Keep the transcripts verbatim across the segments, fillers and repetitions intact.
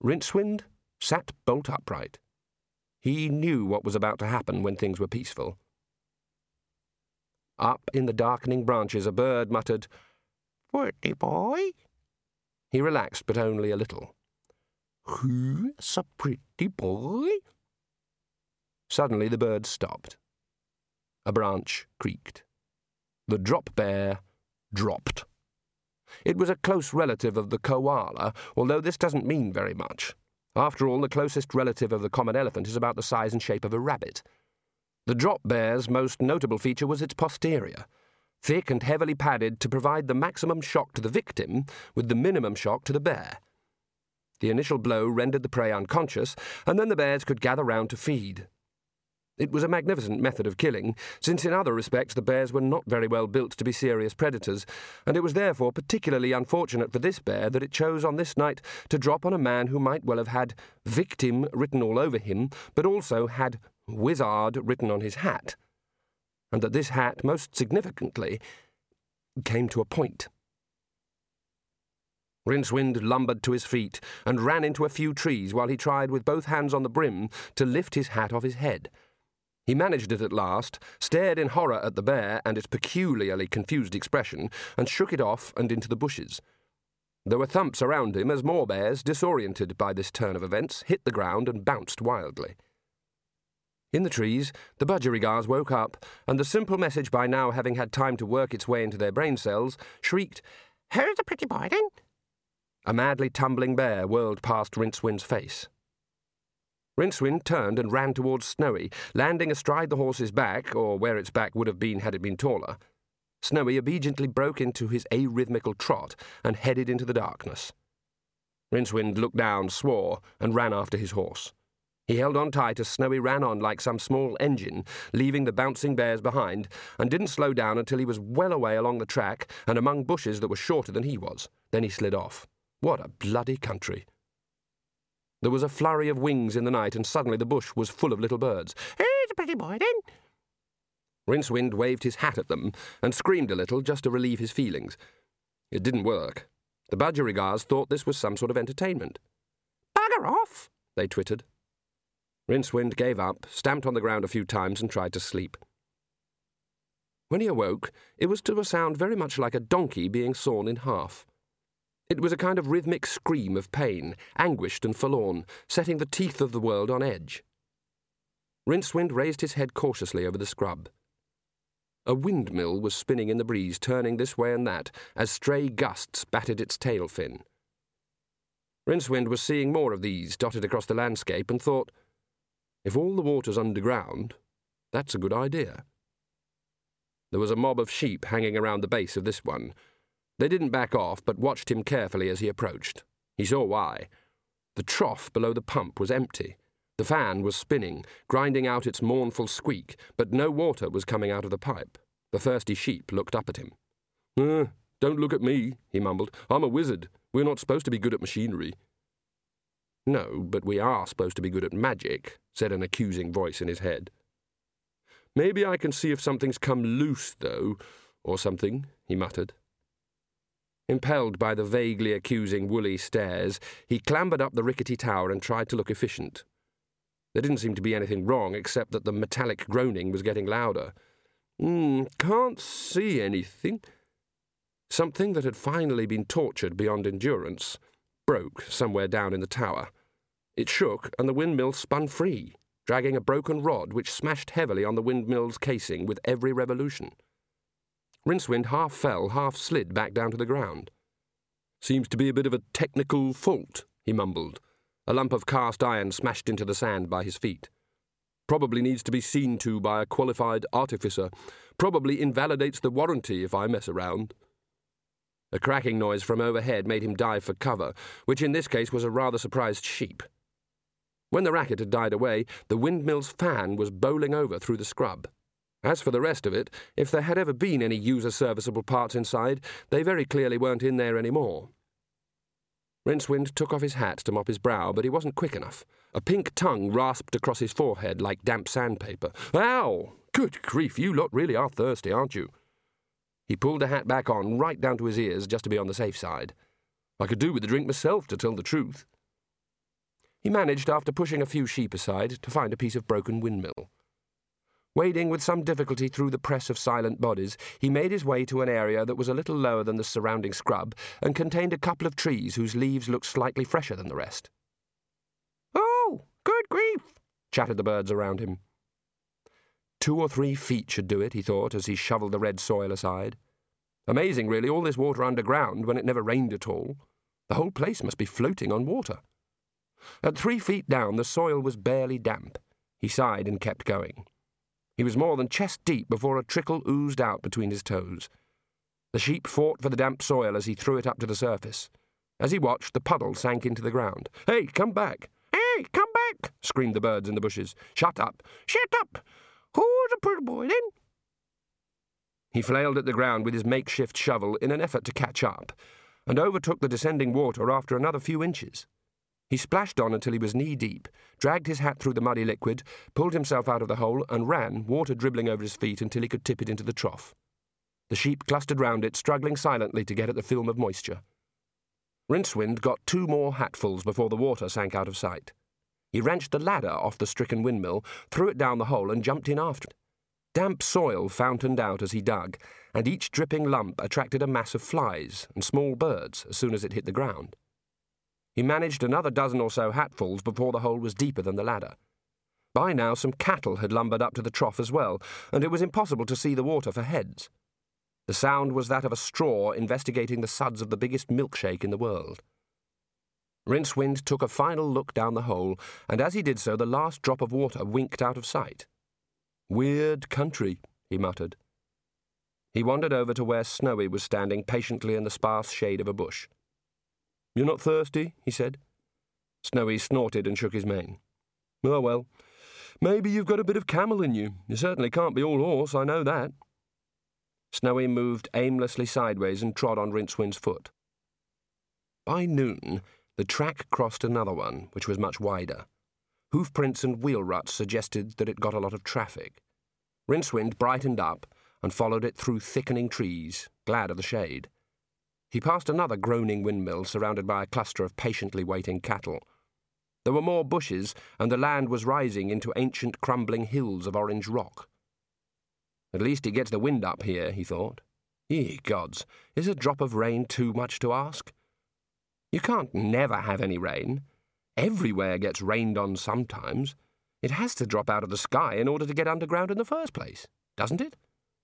Rincewind sat bolt upright. He knew what was about to happen when things were peaceful. Up in the darkening branches a bird muttered, "Pretty boy." He relaxed, but only a little. "Who's a pretty boy?" Suddenly the bird stopped. A branch creaked. The drop bear dropped. It was a close relative of the koala, although this doesn't mean very much. After all, the closest relative of the common elephant is about the size and shape of a rabbit. The drop bear's most notable feature was its posterior, thick and heavily padded to provide the maximum shock to the victim with the minimum shock to the bear. The initial blow rendered the prey unconscious, and then the bears could gather round to feed. It was a magnificent method of killing, since in other respects the bears were not very well built to be serious predators, and it was therefore particularly unfortunate for this bear that it chose on this night to drop on a man who might well have had victim written all over him, but also had wizard written on his hat, and that this hat, most significantly, came to a point. Rincewind lumbered to his feet and ran into a few trees while he tried with both hands on the brim to lift his hat off his head. He managed it at last, stared in horror at the bear and its peculiarly confused expression, and shook it off and into the bushes. There were thumps around him as more bears, disoriented by this turn of events, hit the ground and bounced wildly. In the trees, the budgerigars woke up, and the simple message, by now having had time to work its way into their brain cells, shrieked, "Who's the pretty boy then?" A madly tumbling bear whirled past Rincewind's face. Rincewind turned and ran towards Snowy, landing astride the horse's back, or where its back would have been had it been taller. Snowy obediently broke into his arrhythmical trot and headed into the darkness. Rincewind looked down, swore, and ran after his horse. He held on tight as Snowy ran on like some small engine, leaving the bouncing bears behind, and didn't slow down until he was well away along the track and among bushes that were shorter than he was. Then he slid off. What a bloody country! There was a flurry of wings in the night, and suddenly the bush was full of little birds. "Who's a pretty boy, then?" Rincewind waved his hat at them and screamed a little just to relieve his feelings. It didn't work. The budgerigars thought this was some sort of entertainment. "Bugger off!" they twittered. Rincewind gave up, stamped on the ground a few times, and tried to sleep. When he awoke, it was to a sound very much like a donkey being sawn in half. It was a kind of rhythmic scream of pain, anguished and forlorn, setting the teeth of the world on edge. Rincewind raised his head cautiously over the scrub. A windmill was spinning in the breeze, turning this way and that, as stray gusts battered its tail fin. Rincewind was seeing more of these dotted across the landscape and thought, if all the water's underground, that's a good idea. There was a mob of sheep hanging around the base of this one. They didn't back off, but watched him carefully as he approached. He saw why. The trough below the pump was empty. The fan was spinning, grinding out its mournful squeak, but no water was coming out of the pipe. The thirsty sheep looked up at him. Uh, don't look at me, he mumbled. I'm a wizard. We're not supposed to be good at machinery. No, but we are supposed to be good at magic, said an accusing voice in his head. Maybe I can see if something's come loose, though, or something, he muttered. Impelled by the vaguely accusing woolly stares, he clambered up the rickety tower and tried to look efficient. There didn't seem to be anything wrong, except that the metallic groaning was getting louder. Hmm, can't see anything. Something that had finally been tortured beyond endurance broke somewhere down in the tower. It shook, and the windmill spun free, dragging a broken rod which smashed heavily on the windmill's casing with every revolution. Rincewind half fell, half slid back down to the ground. Seems to be a bit of a technical fault, he mumbled. A lump of cast iron smashed into the sand by his feet. Probably needs to be seen to by a qualified artificer. Probably invalidates the warranty if I mess around. A cracking noise from overhead made him dive for cover, which in this case was a rather surprised sheep. When the racket had died away, the windmill's fan was bowling over through the scrub. As for the rest of it, if there had ever been any user-serviceable parts inside, they very clearly weren't in there anymore. Rincewind took off his hat to mop his brow, but he wasn't quick enough. A pink tongue rasped across his forehead like damp sandpaper. Ow! Good grief, you lot really are thirsty, aren't you? He pulled the hat back on, right down to his ears, just to be on the safe side. I could do with a drink myself, to tell the truth. He managed, after pushing a few sheep aside, to find a piece of broken windmill. Wading with some difficulty through the press of silent bodies, he made his way to an area that was a little lower than the surrounding scrub and contained a couple of trees whose leaves looked slightly fresher than the rest. "Oh, good grief!" chattered the birds around him. Two or three feet should do it, he thought, as he shovelled the red soil aside. Amazing, really, all this water underground when it never rained at all. The whole place must be floating on water. At three feet down, the soil was barely damp. He sighed and kept going. He was more than chest deep before a trickle oozed out between his toes. The sheep fought for the damp soil as he threw it up to the surface. As he watched, the puddle sank into the ground. "Hey, come back! Hey, come back!" screamed the birds in the bushes. "Shut up! Shut up! Who's a pretty boy, then?" He flailed at the ground with his makeshift shovel in an effort to catch up, and overtook the descending water after another few inches. He splashed on until he was knee-deep, dragged his hat through the muddy liquid, pulled himself out of the hole, and ran, water dribbling over his feet until he could tip it into the trough. The sheep clustered round it, struggling silently to get at the film of moisture. Rincewind got two more hatfuls before the water sank out of sight. He wrenched the ladder off the stricken windmill, threw it down the hole, and jumped in after it. Damp soil fountained out as he dug, and each dripping lump attracted a mass of flies and small birds as soon as it hit the ground. He managed another dozen or so hatfuls before the hole was deeper than the ladder. By now some cattle had lumbered up to the trough as well, and it was impossible to see the water for heads. The sound was that of a straw investigating the suds of the biggest milkshake in the world. Rincewind took a final look down the hole, and as he did so the last drop of water winked out of sight. "Weird country," he muttered. He wandered over to where Snowy was standing patiently in the sparse shade of a bush. "You're not thirsty?" he said. Snowy snorted and shook his mane. "Oh, well, maybe you've got a bit of camel in you. You certainly can't be all horse, I know that." Snowy moved aimlessly sideways and trod on Rincewind's foot. By noon, the track crossed another one, which was much wider. Hoofprints and wheel ruts suggested that it got a lot of traffic. Rincewind brightened up and followed it through thickening trees, glad of the shade. He passed another groaning windmill surrounded by a cluster of patiently waiting cattle. There were more bushes, and the land was rising into ancient crumbling hills of orange rock. At least he gets the wind up here, he thought. Ye gods, is a drop of rain too much to ask? You can't never have any rain. Everywhere gets rained on sometimes. It has to drop out of the sky in order to get underground in the first place, doesn't it?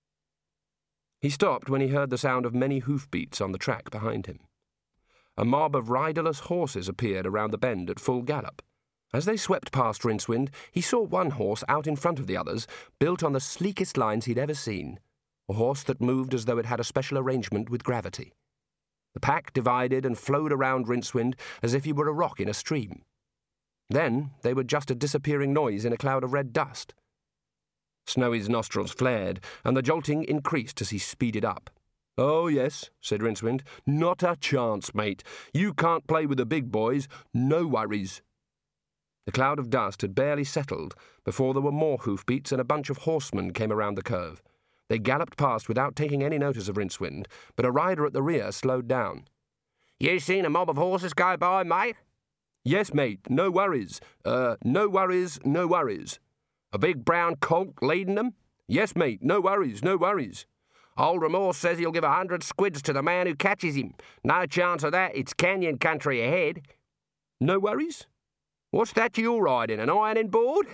He stopped when he heard the sound of many hoofbeats on the track behind him. A mob of riderless horses appeared around the bend at full gallop. As they swept past Rincewind, he saw one horse out in front of the others, built on the sleekest lines he'd ever seen, a horse that moved as though it had a special arrangement with gravity. The pack divided and flowed around Rincewind as if he were a rock in a stream. Then they were just a disappearing noise in a cloud of red dust. Snowy's nostrils flared, and the jolting increased as he speeded up. "Oh, yes," said Rincewind. "Not a chance, mate. You can't play with the big boys. No worries." The cloud of dust had barely settled before there were more hoofbeats and a bunch of horsemen came around the curve. They galloped past without taking any notice of Rincewind, but a rider at the rear slowed down. "You seen a mob of horses go by, mate?" "Yes, mate. No worries. Uh, no worries, no worries." "A big brown colt leading them?" "Yes, mate. No worries, no worries." "Old Remorse says he'll give a hundred squids to the man who catches him. No chance of that. It's canyon country ahead." "No worries?" "What's that you're riding, an ironing board?"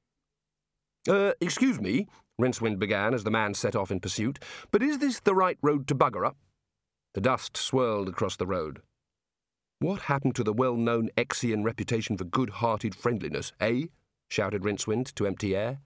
Uh, excuse me," Rincewind began as the man set off in pursuit, "but is this the right road to Bugger Up?" The dust swirled across the road. "What happened to the well-known Exian reputation for good-hearted friendliness, eh?" shouted Rincewind to empty air.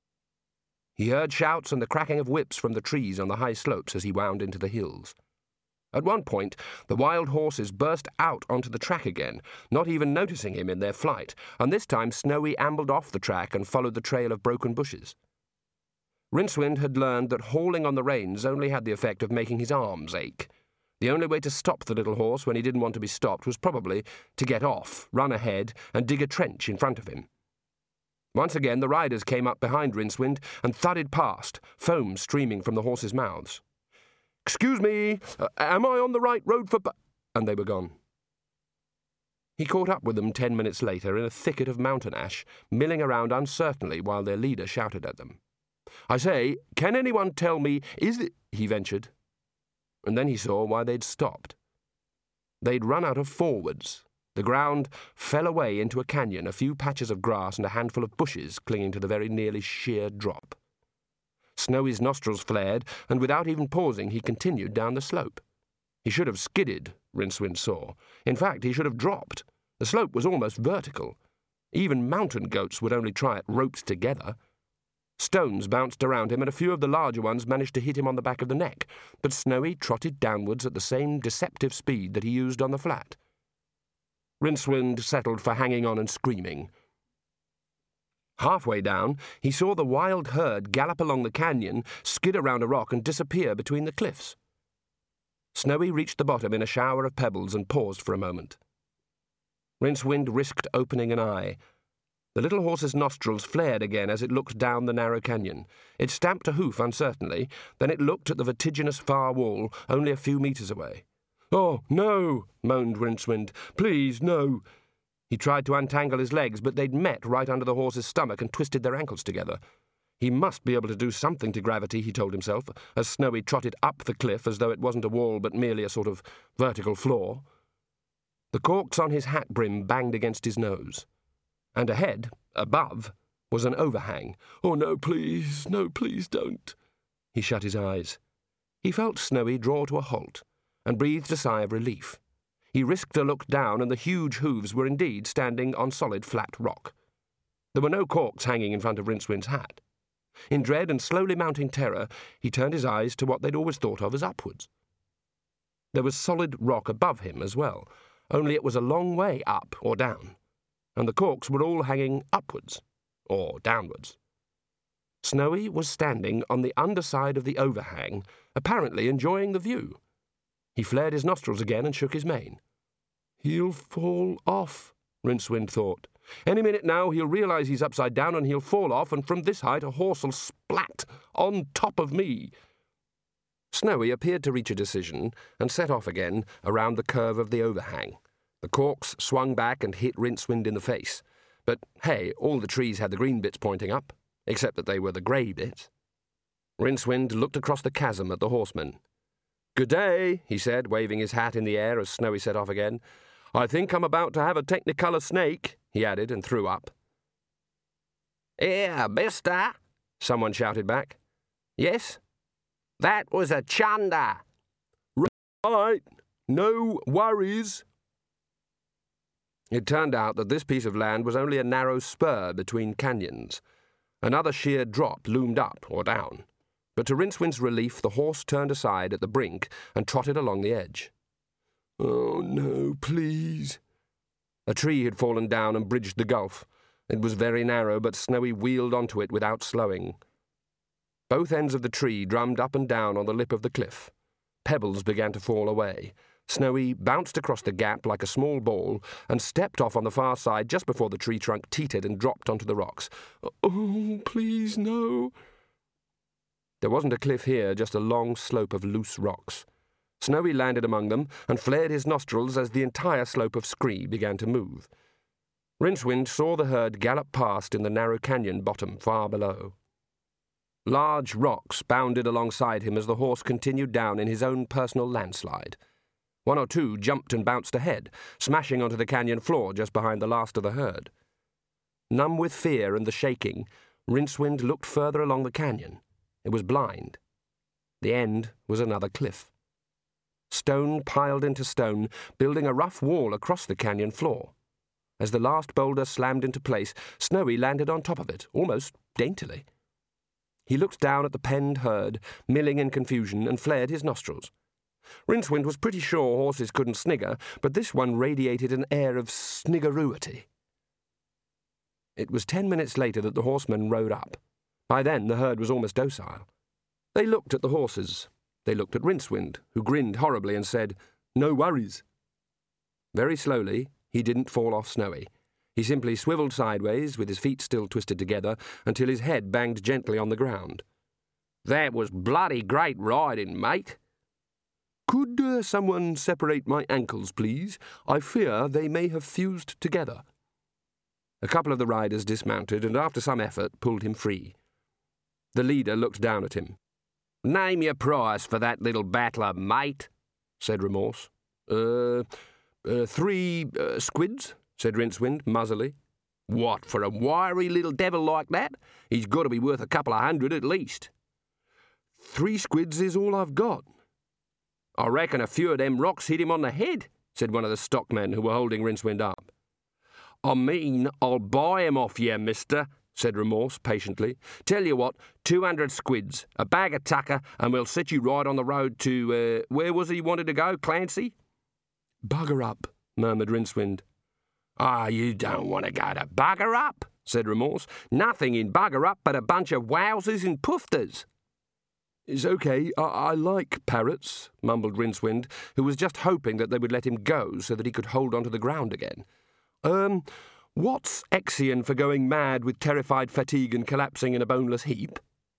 He heard shouts and the cracking of whips from the trees on the high slopes as he wound into the hills. At one point, the wild horses burst out onto the track again, not even noticing him in their flight, and this time Snowy ambled off the track and followed the trail of broken bushes. Rincewind had learned that hauling on the reins only had the effect of making his arms ache. The only way to stop the little horse when he didn't want to be stopped was probably to get off, run ahead, and dig a trench in front of him. Once again the riders came up behind Rincewind and thudded past, foam streaming from the horses' mouths. "Excuse me, uh, am I on the right road for bu—" and they were gone. He caught up with them ten minutes later in a thicket of mountain ash, milling around uncertainly while their leader shouted at them. "I say, can anyone tell me, is it—" he ventured. And then he saw why they'd stopped. They'd run out of forwards. The ground fell away into a canyon, a few patches of grass and a handful of bushes clinging to the very nearly sheer drop. Snowy's nostrils flared, and without even pausing, he continued down the slope. He should have skidded, Rincewind saw. In fact, he should have dropped. The slope was almost vertical. Even mountain goats would only try it roped together. Stones bounced around him, and a few of the larger ones managed to hit him on the back of the neck, but Snowy trotted downwards at the same deceptive speed that he used on the flat. Rincewind settled for hanging on and screaming. Halfway down, he saw the wild herd gallop along the canyon, skid around a rock and disappear between the cliffs. Snowy reached the bottom in a shower of pebbles and paused for a moment. Rincewind risked opening an eye. The little horse's nostrils flared again as it looked down the narrow canyon. It stamped a hoof uncertainly, then it looked at the vertiginous far wall only a few metres away. "Oh, no," moaned Rincewind. "Please, no." He tried to untangle his legs, but they'd met right under the horse's stomach and twisted their ankles together. He must be able to do something to gravity, he told himself, as Snowy trotted up the cliff as though it wasn't a wall but merely a sort of vertical floor. The corks on his hat brim banged against his nose. And ahead, above, was an overhang. "Oh, no, please, no, please don't." He shut his eyes. He felt Snowy draw to a halt, and breathed a sigh of relief. He risked a look down, and the huge hooves were indeed standing on solid flat rock. There were no corks hanging in front of Rincewind's hat. In dread and slowly mounting terror, he turned his eyes to what they'd always thought of as upwards. There was solid rock above him as well, only it was a long way up or down, and the corks were all hanging upwards or downwards. Snowy was standing on the underside of the overhang, apparently enjoying the view. He flared his nostrils again and shook his mane. "He'll fall off," Rincewind thought. "Any minute now he'll realise he's upside down and he'll fall off, and from this height a horse'll splat on top of me." Snowy appeared to reach a decision and set off again around the curve of the overhang. The corks swung back and hit Rincewind in the face. But, hey, all the trees had the green bits pointing up, except that they were the grey bits. Rincewind looked across the chasm at the horseman. "Good day," he said, waving his hat in the air as Snowy set off again. "I think I'm about to have a technicolor snake," he added, and threw up. "Here, mister," someone shouted back. "Yes?" "That was a chunder." "Right, no worries." It turned out that this piece of land was only a narrow spur between canyons. Another sheer drop loomed up or down, but to Rincewind's relief the horse turned aside at the brink and trotted along the edge. "Oh, no, please." A tree had fallen down and bridged the gulf. It was very narrow, but Snowy wheeled onto it without slowing. Both ends of the tree drummed up and down on the lip of the cliff. Pebbles began to fall away. Snowy bounced across the gap like a small ball and stepped off on the far side just before the tree trunk teetered and dropped onto the rocks. "Oh, please, no." There wasn't a cliff here, just a long slope of loose rocks. Snowy landed among them and flared his nostrils as the entire slope of scree began to move. Rincewind saw the herd gallop past in the narrow canyon bottom far below. Large rocks bounded alongside him as the horse continued down in his own personal landslide. One or two jumped and bounced ahead, smashing onto the canyon floor just behind the last of the herd. Numb with fear and the shaking, Rincewind looked further along the canyon. It was blind. The end was another cliff. Stone piled into stone, building a rough wall across the canyon floor. As the last boulder slammed into place, Snowy landed on top of it, almost daintily. He looked down at the penned herd, milling in confusion, and flared his nostrils. Rincewind was pretty sure horses couldn't snigger, but this one radiated an air of sniggeruity. It was ten minutes later that the horsemen rode up. By then the herd was almost docile. They looked at the horses. They looked at Rincewind, who grinned horribly and said, "No worries." Very slowly, he didn't fall off Snowy. He simply swiveled sideways, with his feet still twisted together, until his head banged gently on the ground. "That was bloody great riding, mate." Could uh, someone separate my ankles, please? I fear they may have fused together. A couple of the riders dismounted and, after some effort, pulled him free. The leader looked down at him. "Name your price for that little battler, mate," said Remorse. Uh, uh three uh, squids," said Rincewind, muzzily. "What, for a wiry little devil like that? He's got to be worth a couple of hundred at least." "Three squids is all I've got." "I reckon a few of them rocks hit him on the head," said one of the stockmen who were holding Rincewind up. "I mean, I'll buy him off ye, mister," said Remorse patiently. "Tell you what, two hundred squids, a bag of tucker, and we'll set you right on the road to, uh, where was he wanted to go, Clancy?" "Bugger up," murmured Rincewind. "Ah, you don't want to go to Bugger Up," said Remorse. "Nothing in Bugger Up but a bunch of wowsers and poofters." "It's okay, I, I like parrots," mumbled Rincewind, who was just hoping that they would let him go so that he could hold on to the ground again. Um, what's Exian for going mad with terrified fatigue and collapsing in a boneless heap?"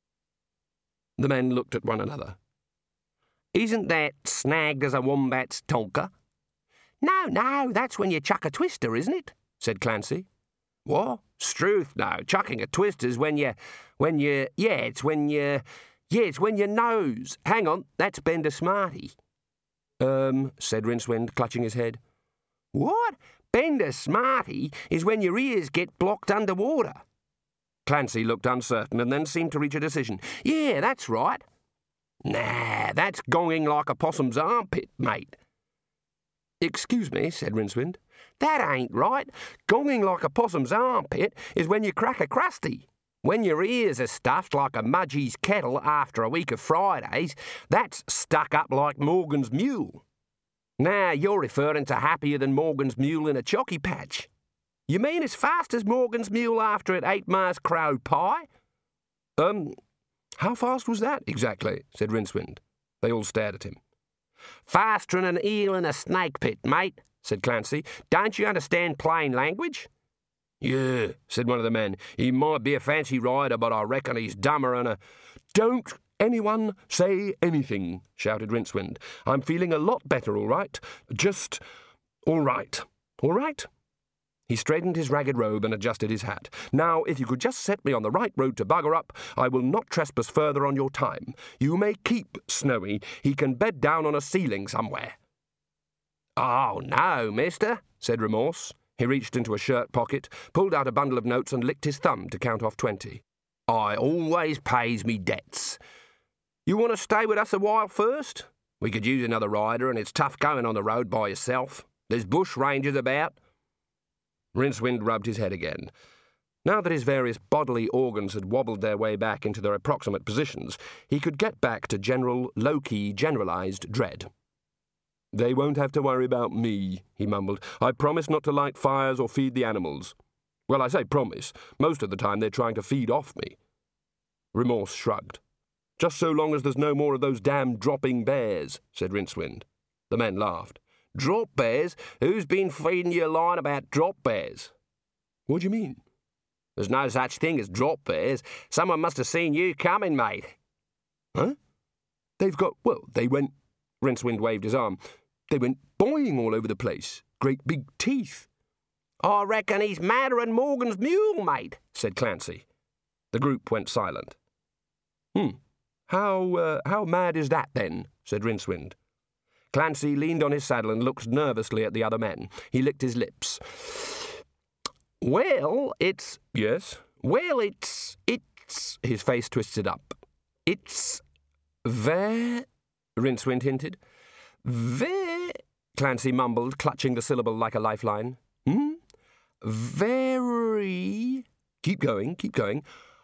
The men looked at one another. "Isn't that snagged as a wombat's tonker?" "No, no, that's when you chuck a twister, isn't it?" said Clancy. "What? Struth, no. Chucking a twister's when you... when you... yeah, it's when you... yeah, it's when your nose... Hang on, that's Bender Smarty." Um, said Rincewind, clutching his head. "What? Bender Smarty is when your ears get blocked underwater." Clancy looked uncertain and then seemed to reach a decision. "Yeah, that's right." "Nah, that's gonging like a possum's armpit, mate." "Excuse me," said Rincewind. "That ain't right. Gonging like a possum's armpit is when you crack a crusty. When your ears are stuffed like a mudgie's kettle after a week of Fridays, that's stuck up like Morgan's mule. Now you're referring to happier than Morgan's mule in a chocky patch. You mean as fast as Morgan's mule after it ate Ma's crow pie?" Um, how fast was that exactly?" said Rincewind. They all stared at him. "Faster than an eel in a snake pit, mate," said Clancy. "Don't you understand plain language?" "Yeah," said one of the men. "He might be a fancy rider, but I reckon he's dumber than a—" "Don't anyone say anything," shouted Rincewind. "I'm feeling a lot better, all right. Just all right. All right?" He straightened his ragged robe and adjusted his hat. "Now, if you could just set me on the right road to Bugger Up, I will not trespass further on your time. You may keep Snowy. He can bed down on a ceiling somewhere." "Oh, no, mister," said Remorse. He reached into a shirt pocket, pulled out a bundle of notes and licked his thumb to count off twenty. "I always pays me debts. You want to stay with us a while first? We could use another rider, and it's tough going on the road by yourself. There's bush rangers about." Rincewind rubbed his head again. Now that his various bodily organs had wobbled their way back into their approximate positions, he could get back to general, low-key, generalised dread. "They won't have to worry about me," he mumbled. "I promise not to light fires or feed the animals. Well, I say promise. Most of the time they're trying to feed off me." Remorse shrugged. "Just so long as there's no more of those damn dropping bears," said Rincewind. The men laughed. "Drop bears? Who's been feeding you a line about drop bears?" "What do you mean?" "There's no such thing as drop bears. Someone must have seen you coming, mate." "Huh? They've got... well, they went..." Rincewind waved his arm. "They went boing all over the place. Great big teeth." "I reckon he's madder than Morgan's mule, mate," said Clancy. The group went silent. Hmm. How, uh, how mad is that, then?" said Rincewind. Clancy leaned on his saddle and looked nervously at the other men. He licked his lips. "Well, it's—" "Yes?" "Well, it's... it's—" His face twisted up. "It's... ver—" Rincewind hinted. "Ver—" Clancy mumbled, clutching the syllable like a lifeline. "Hmm? Very—" "Keep going, keep going."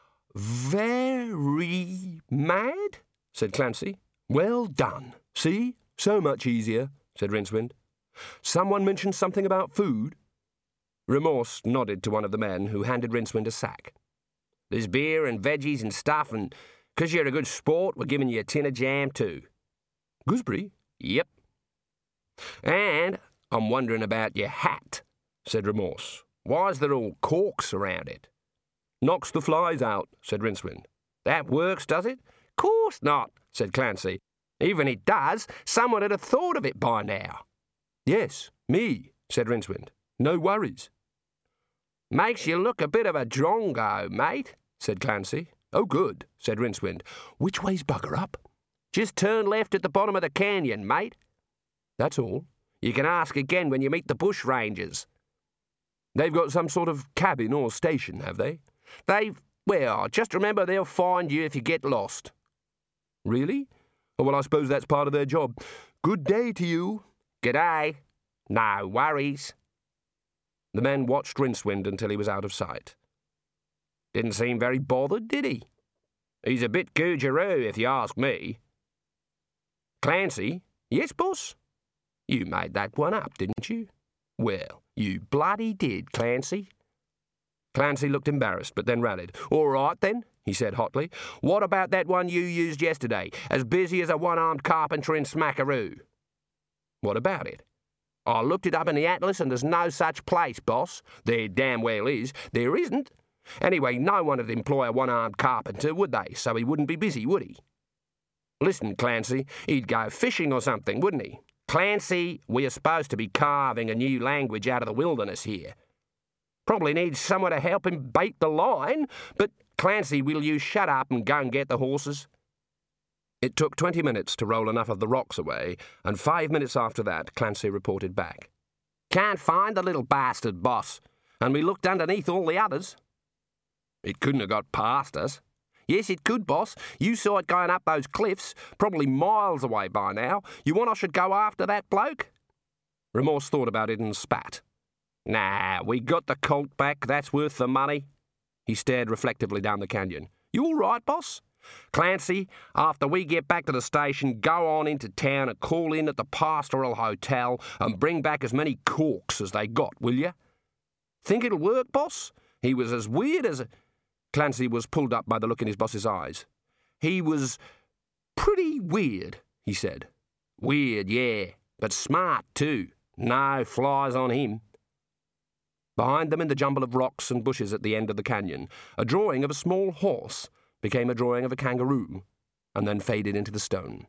"Very mad?" said Clancy. "Well done. See? So much easier," said Rincewind. "Someone mentioned something about food?" Remorse nodded to one of the men, who handed Rincewind a sack. "There's beer and veggies and stuff, and 'cause you're a good sport, we're giving you a tin of jam too." "Gooseberry?" "Yep." "And I'm wondering about your hat," said Remorse. "Why's there all corks around it?" "Knocks the flies out," said Rincewind. "That works, does it?" "Course not," said Clancy. Even it does, someone would have thought of it by now. Yes, me, said Rincewind. No worries. Makes you look a bit of a drongo, mate, said Clancy. Oh, good, said Rincewind. Which way's Bugger Up? Just turn left at the bottom of the canyon, mate. That's all. You can ask again when you meet the bush rangers. They've got some sort of cabin or station, have they? They've... Well, just remember they'll find you if you get lost. Really? Oh, well, I suppose that's part of their job. Good day to you. G'day. No worries. The men watched Rincewind until he was out of sight. Didn't seem very bothered, did he? He's a bit googeroo, if you ask me. Clancy? Yes, boss? You made that one up, didn't you? Well, you bloody did, Clancy. Clancy looked embarrassed, but then rallied. All right, then, he said hotly. What about that one you used yesterday, as busy as a one-armed carpenter in Smackaroo? What about it? I looked it up in the atlas and there's no such place, boss. There damn well is. There isn't. Anyway, no one would employ a one-armed carpenter, would they? So he wouldn't be busy, would he? Listen, Clancy, he'd go fishing or something, wouldn't he? Clancy, we are supposed to be carving a new language out of the wilderness here. Probably needs someone to help him bait the line, but, Clancy, will you shut up and go and get the horses? It took twenty minutes to roll enough of the rocks away, and five minutes after that, Clancy reported back. Can't find the little bastard, boss, and we looked underneath all the others. It couldn't have got past us. Yes, it could, boss. You saw it going up those cliffs, probably miles away by now. You want I should go after that bloke? Remorse thought about it and spat. Nah, we got the colt back. That's worth the money. He stared reflectively down the canyon. You all right, boss? Clancy, after we get back to the station, go on into town and call in at the Pastoral Hotel and bring back as many corks as they got, will you? Think it'll work, boss? He was as weird as a... Clancy was pulled up by the look in his boss's eyes. He was pretty weird, he said. Weird, yeah, but smart too. No flies on him. Behind them in the jumble of rocks and bushes at the end of the canyon, a drawing of a small horse became a drawing of a kangaroo, and then faded into the stone.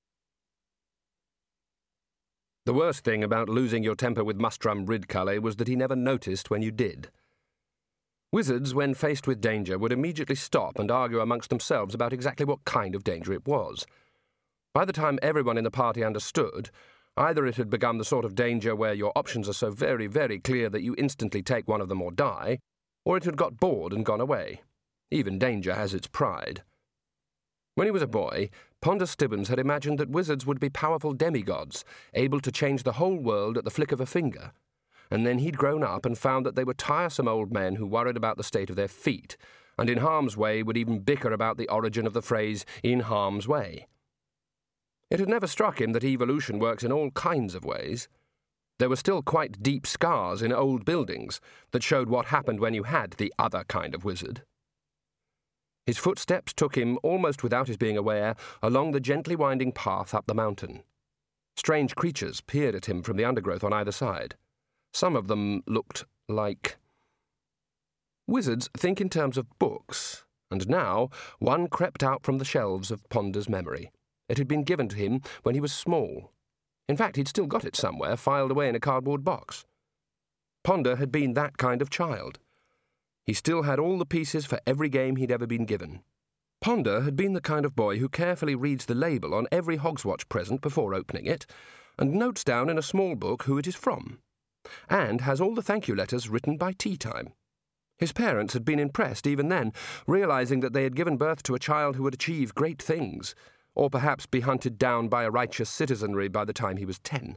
The worst thing about losing your temper with Mustrum Ridcully was that he never noticed when you did. Wizards, when faced with danger, would immediately stop and argue amongst themselves about exactly what kind of danger it was. By the time everyone in the party understood, either it had become the sort of danger where your options are so very, very clear that you instantly take one of them or die, or it had got bored and gone away. Even danger has its pride. When he was a boy, Ponder Stibbons had imagined that wizards would be powerful demigods, able to change the whole world at the flick of a finger. And then he'd grown up and found that they were tiresome old men who worried about the state of their feet, and in harm's way would even bicker about the origin of the phrase, in harm's way. It had never struck him that evolution works in all kinds of ways. There were still quite deep scars in old buildings that showed what happened when you had the other kind of wizard. His footsteps took him, almost without his being aware, along the gently winding path up the mountain. Strange creatures peered at him from the undergrowth on either side. Some of them looked like... Wizards think in terms of books, and now one crept out from the shelves of Ponder's memory. It had been given to him when he was small. In fact, he'd still got it somewhere, filed away in a cardboard box. Ponder had been that kind of child. He still had all the pieces for every game he'd ever been given. Ponder had been the kind of boy who carefully reads the label on every Hogswatch present before opening it, and notes down in a small book who it is from, and has all the thank-you letters written by tea-time. His parents had been impressed even then, realizing that they had given birth to a child who would achieve great things, or perhaps be hunted down by a righteous citizenry by the time he was ten.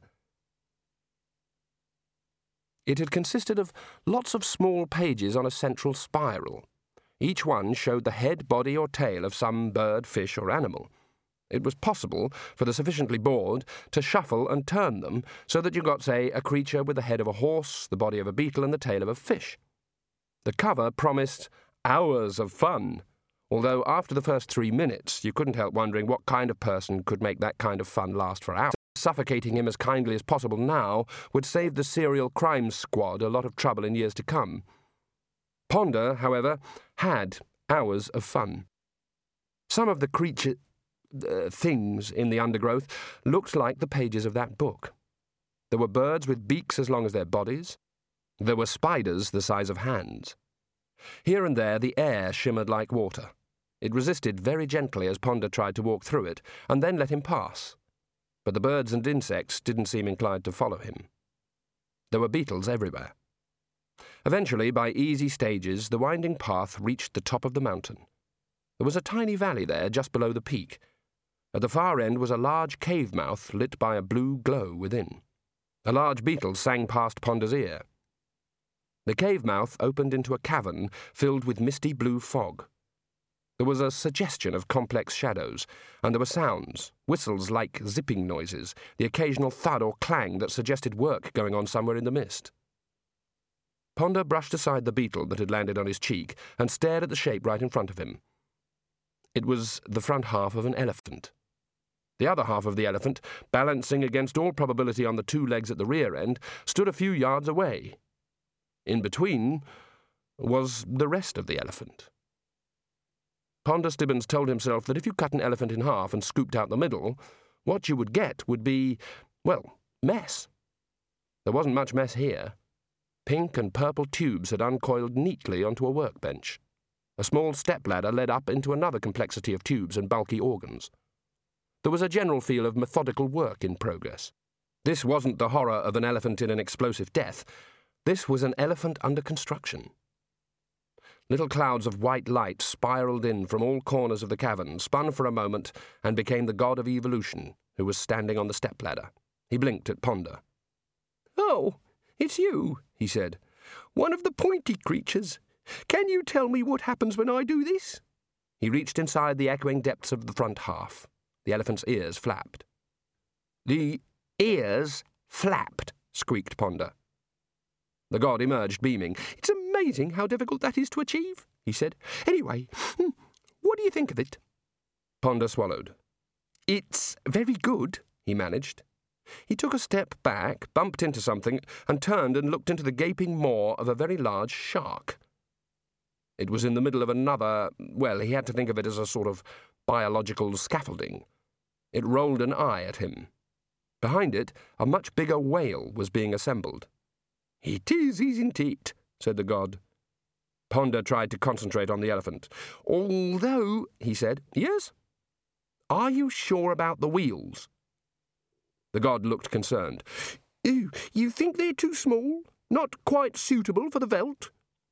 It had consisted of lots of small pages on a central spiral. Each one showed the head, body, or tail of some bird, fish, or animal. It was possible for the sufficiently bored to shuffle and turn them so that you got, say, a creature with the head of a horse, the body of a beetle, and the tail of a fish. The cover promised hours of fun, although after the first three minutes you couldn't help wondering what kind of person could make that kind of fun last for hours. Suffocating him as kindly as possible now would save the serial crime squad a lot of trouble in years to come. Ponder, however, had hours of fun. Some of the creature... uh, things in the undergrowth looked like the pages of that book. There were birds with beaks as long as their bodies. There were spiders the size of hands. Here and there the air shimmered like water. It resisted very gently as Ponder tried to walk through it, and then let him pass. But the birds and insects didn't seem inclined to follow him. There were beetles everywhere. Eventually, by easy stages, the winding path reached the top of the mountain. There was a tiny valley there just below the peak. At the far end was a large cave mouth lit by a blue glow within. A large beetle sang past Ponder's ear. The cave mouth opened into a cavern filled with misty blue fog. There was a suggestion of complex shadows, and there were sounds, whistles like zipping noises, the occasional thud or clang that suggested work going on somewhere in the mist. Ponder brushed aside the beetle that had landed on his cheek and stared at the shape right in front of him. It was the front half of an elephant. The other half of the elephant, balancing against all probability on the two legs at the rear end, stood a few yards away. In between was the rest of the elephant. Ponder Stibbons told himself that if you cut an elephant in half and scooped out the middle, what you would get would be, well, mess. There wasn't much mess here. Pink and purple tubes had uncoiled neatly onto a workbench. A small step-ladder led up into another complexity of tubes and bulky organs. There was a general feel of methodical work in progress. This wasn't the horror of an elephant in an explosive death. This was an elephant under construction. Little clouds of white light spiraled in from all corners of the cavern, spun for a moment, and became the god of evolution, who was standing on the step-ladder. He blinked at Ponder. "Oh, it's you," he said. "One of the pointy creatures. Can you tell me what happens when I do this?" He reached inside the echoing depths of the front half. The elephant's ears flapped. "The ears flapped," squeaked Ponder. The god emerged, beaming. "It's amazing how difficult that is to achieve," he said. "Anyway, what do you think of it?" Ponder swallowed. "It's very good," he managed. He took a step back, bumped into something, and turned and looked into the gaping maw of a very large shark. It was in the middle of another, well, he had to think of it as a sort of biological scaffolding. It rolled an eye at him. Behind it, a much bigger whale was being assembled. "It is, isn't it?" said the god. Ponder tried to concentrate on the elephant. "Although," he said. "Yes?" "Are you sure about the wheels?" The god looked concerned. "Oh, you think they're too small? Not quite suitable for the veldt?"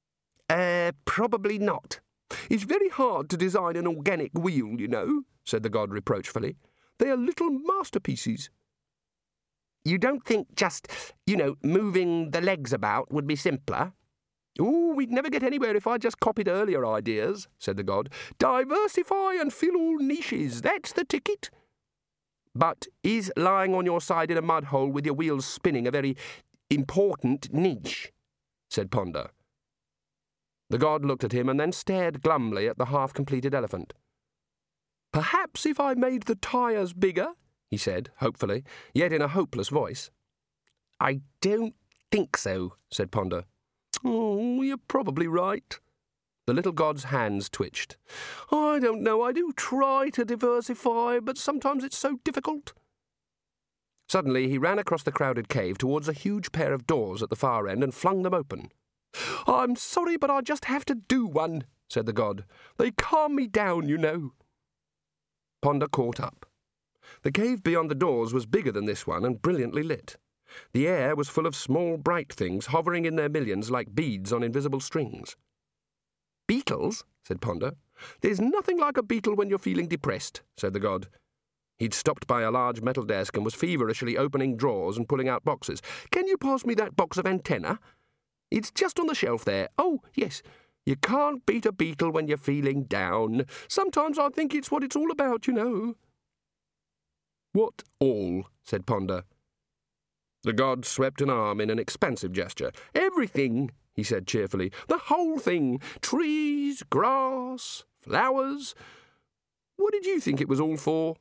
Uh, probably not. It's very hard to design an organic wheel, you know," said the god reproachfully. "They are little masterpieces." "You don't think just, you know, moving the legs about would be simpler?" "Oh, we'd never get anywhere if I just copied earlier ideas," said the god. "Diversify and fill all niches, that's the ticket." "But is lying on your side in a mud hole with your wheels spinning a very important niche?" said Ponder. The god looked at him and then stared glumly at the half-completed elephant. "Perhaps if I made the tyres bigger," he said, hopefully, yet in a hopeless voice. "I don't think so," said Ponder. "Oh, you're probably right." The little god's hands twitched. "I don't know, I do try to diversify, but sometimes it's so difficult." Suddenly he ran across the crowded cave towards a huge pair of doors at the far end and flung them open. "I'm sorry, but I just have to do one," said the god. "They calm me down, you know." Ponder caught up. The cave beyond the doors was bigger than this one and brilliantly lit. The air was full of small, bright things hovering in their millions like beads on invisible strings. "Beetles?" said Ponder. "There's nothing like a beetle when you're feeling depressed," said the god. He'd stopped by a large metal desk and was feverishly opening drawers and pulling out boxes. "Can you pass me that box of antenna? It's just on the shelf there. Oh, yes. You can't beat a beetle when you're feeling down. Sometimes I think it's what it's all about, you know." "What all?" said Ponder. The god swept an arm in an expansive gesture. "Everything," he said cheerfully. "The whole thing. Trees, grass, flowers. What did you think it was all for?"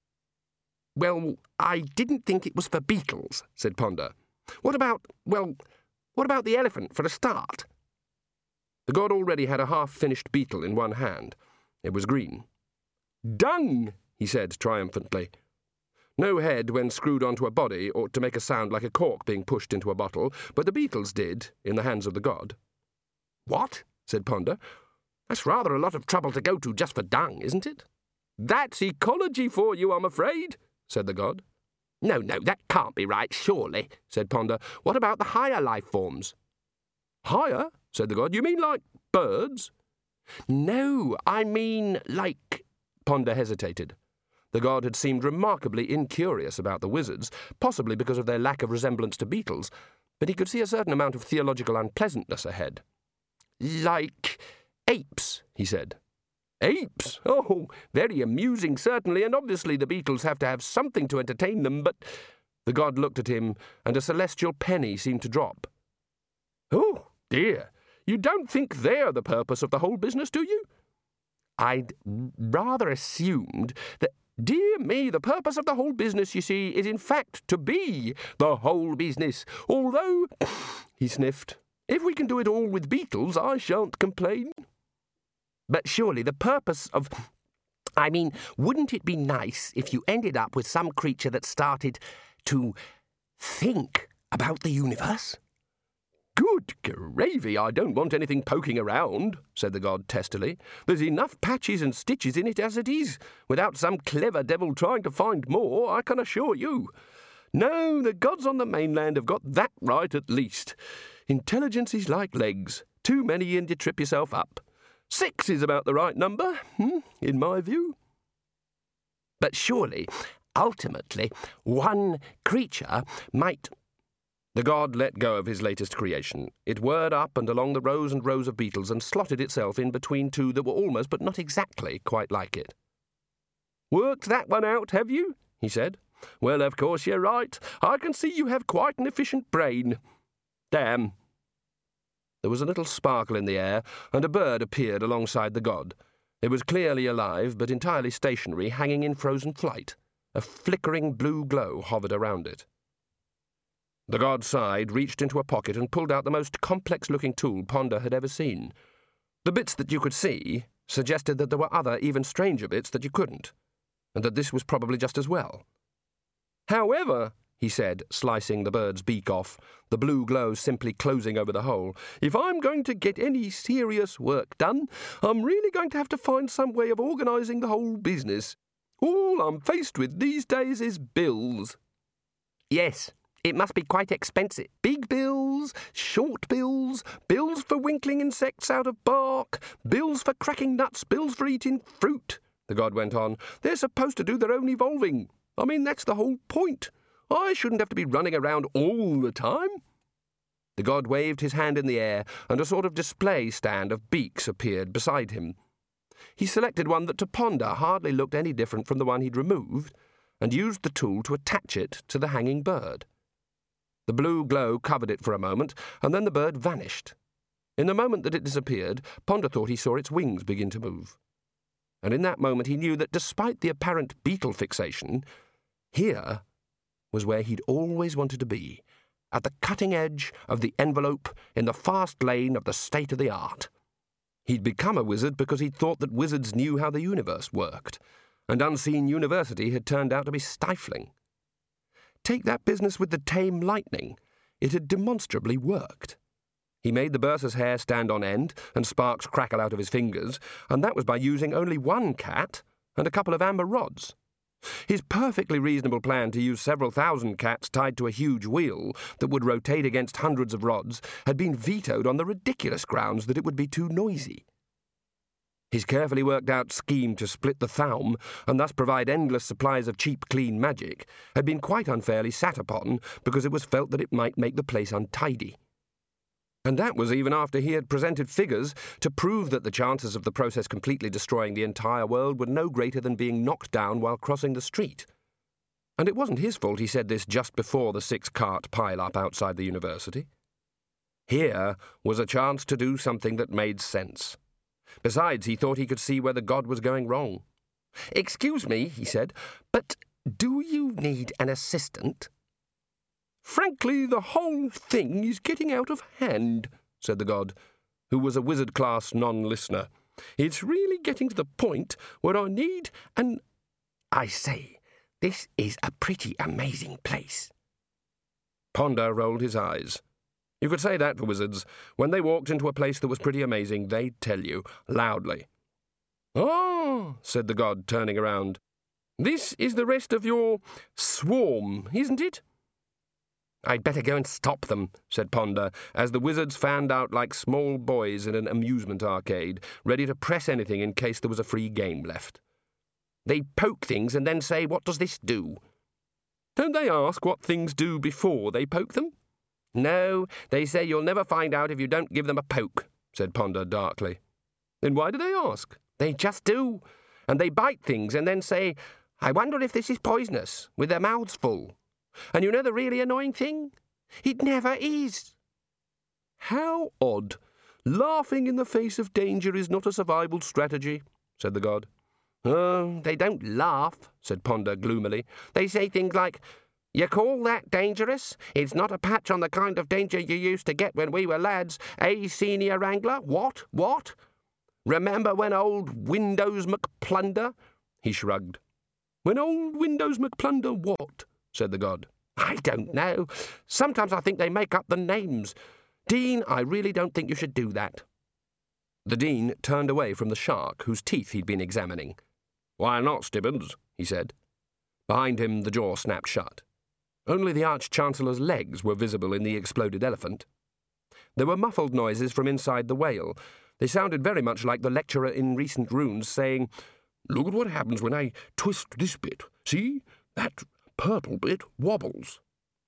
"Well, I didn't think it was for beetles," said Ponder. "What about, well, what about the elephant for a start?" The god already had a half-finished beetle in one hand. It was green. "Dung," he said triumphantly. No head, when screwed onto a body, ought to make a sound like a cork being pushed into a bottle, but the beetles did, in the hands of the god. What? Said Ponder. That's rather a lot of trouble to go to just for dung, isn't it? That's ecology for you, I'm afraid, said the god. No, no, that can't be right, surely, said Ponder. What about the higher life forms? Higher? Said the god. You mean like birds? No, I mean like... Ponder hesitated. The god had seemed remarkably incurious about the wizards, possibly because of their lack of resemblance to beetles, but he could see a certain amount of theological unpleasantness ahead. Like apes, he said. Apes? Oh, very amusing, certainly, and obviously the beetles have to have something to entertain them, but... The god looked at him, and a celestial penny seemed to drop. Oh, dear, you don't think they're the purpose of the whole business, do you? I'd rather assumed that... Dear me, the purpose of the whole business, you see, is in fact to be the whole business, although, he sniffed, if we can do it all with beetles, I shan't complain. But surely the purpose of... I mean, wouldn't it be nice if you ended up with some creature that started to think about the universe? Good gravy, I don't want anything poking around, said the god testily. There's enough patches and stitches in it as it is, without some clever devil trying to find more, I can assure you. No, the gods on the mainland have got that right at least. Intelligence is like legs. Too many and you trip yourself up. Six is about the right number, hmm, in my view. But surely, ultimately, one creature might... The god let go of his latest creation. It whirred up and along the rows and rows of beetles and slotted itself in between two that were almost but not exactly quite like it. Worked that one out, have you? He said. Well, of course you're right. I can see you have quite an efficient brain. Damn. There was a little sparkle in the air, and a bird appeared alongside the god. It was clearly alive, but entirely stationary, hanging in frozen flight. A flickering blue glow hovered around it. The god sighed, reached into a pocket, and pulled out the most complex-looking tool Ponder had ever seen. The bits that you could see suggested that there were other, even stranger bits that you couldn't, and that this was probably just as well. However, he said, slicing the bird's beak off, the blue glow simply closing over the hole, if I'm going to get any serious work done, I'm really going to have to find some way of organising the whole business. All I'm faced with these days is bills. Yes. It must be quite expensive. Big bills, short bills, bills for winkling insects out of bark, bills for cracking nuts, bills for eating fruit, the god went on. They're supposed to do their own evolving. I mean, that's the whole point. I shouldn't have to be running around all the time. The god waved his hand in the air, and a sort of display stand of beaks appeared beside him. He selected one that to Ponder hardly looked any different from the one he'd removed, and used the tool to attach it to the hanging bird. The blue glow covered it for a moment, and then the bird vanished. In the moment that it disappeared, Ponder thought he saw its wings begin to move. And in that moment he knew that despite the apparent beetle fixation, here was where he'd always wanted to be, at the cutting edge of the envelope in the fast lane of the state-of-the-art. He'd become a wizard because he'd thought that wizards knew how the universe worked, and Unseen University had turned out to be stifling. Take that business with the tame lightning. It had demonstrably worked. He made the bursar's hair stand on end and sparks crackle out of his fingers, and that was by using only one cat and a couple of amber rods. His perfectly reasonable plan to use several thousand cats tied to a huge wheel that would rotate against hundreds of rods had been vetoed on the ridiculous grounds that it would be too noisy. His carefully worked-out scheme to split the Thaum, and thus provide endless supplies of cheap, clean magic, had been quite unfairly sat upon because it was felt that it might make the place untidy. And that was even after he had presented figures to prove that the chances of the process completely destroying the entire world were no greater than being knocked down while crossing the street. And it wasn't his fault he said this just before the six-cart pile-up outside the university. Here was a chance to do something that made sense. Besides, he thought he could see where the god was going wrong. "Excuse me," he said, "but do you need an assistant?" "Frankly, the whole thing is getting out of hand," said the god, who was a wizard-class non-listener. "It's really getting to the point where I need an... I say, this is a pretty amazing place. Ponder rolled his eyes. You could say that for wizards. When they walked into a place that was pretty amazing, they'd tell you, loudly. "Oh," said the god, turning around. "This is the rest of your swarm, isn't it?" "I'd better go and stop them," said Ponder, as the wizards fanned out like small boys in an amusement arcade, ready to press anything in case there was a free game left. "They poke things and then say, 'What does this do?'" "Don't they ask what things do before they poke them?" "No, they say you'll never find out if you don't give them a poke," said Ponder darkly. "Then why do they ask?" "They just do. And they bite things and then say, 'I wonder if this is poisonous,' with their mouths full. And you know the really annoying thing? It never is." "How odd. Laughing in the face of danger is not a survival strategy," said the god. "Oh, they don't laugh," said Ponder gloomily. "They say things like, 'You call that dangerous? It's not a patch on the kind of danger you used to get when we were lads, eh, Senior Wrangler? What? What? Remember when old Windows McPlunder?'" He shrugged. "When old Windows McPlunder what?" said the god. "I don't know. Sometimes I think they make up the names. Dean, I really don't think you should do that." The Dean turned away from the shark whose teeth he'd been examining. "Why not, Stibbons?" he said. Behind him the jaw snapped shut. Only the Arch-Chancellor's legs were visible in the exploded elephant. There were muffled noises from inside the whale. They sounded very much like the lecturer in recent runes saying, "Look at what happens when I twist this bit. See? That purple bit wobbles."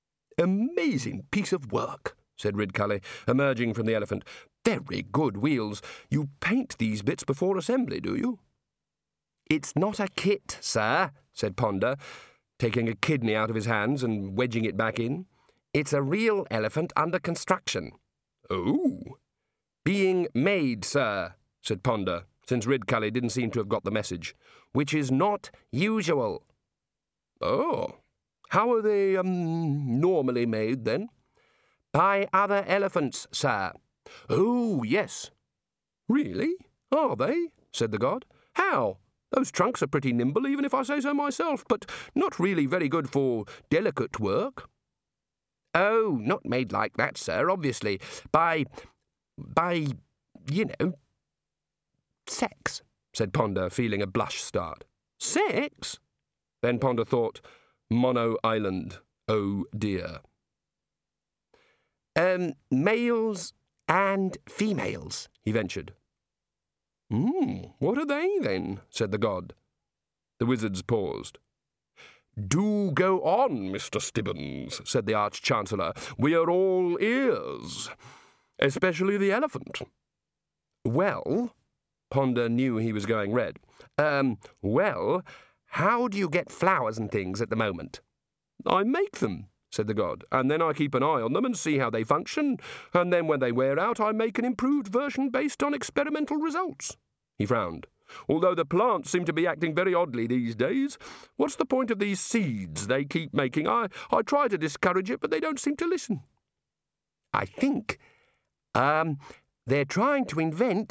"Amazing piece of work," said Ridcully, emerging from the elephant. "Very good wheels. You paint these bits before assembly, do you?" "It's not a kit, sir," said Ponder, taking a kidney out of his hands and wedging it back in. "It's a real elephant under construction." "Oh." "Being made, sir," said Ponder, since Ridcully didn't seem to have got the message, "which is not usual." "Oh. How are they, um, normally made, then?" "By other elephants, sir." "Oh, yes." "Really? Are they?" said the god. "How? Those trunks are pretty nimble, even if I say so myself, but not really very good for delicate work." "Oh, not made like that, sir, obviously. By, by, you know, sex," said Ponder, feeling a blush start. "Sex?" Then Ponder thought, Mono Island, oh dear. Um, males and females," he ventured. Hmm, what are they, then?" said the god. The wizards paused. "Do go on, Mister Stibbons," said the Arch-Chancellor. "We are all ears, especially the elephant." "Well," Ponder knew he was going red. Um, well, how do you get flowers and things at the moment?" "I make them," said the god, "and then I keep an eye on them and see how they function, and then when they wear out I make an improved version based on experimental results." He frowned. "Although the plants seem to be acting very oddly these days. What's the point of these seeds they keep making? I, I try to discourage it, but they don't seem to listen." "I think, um, they're trying to invent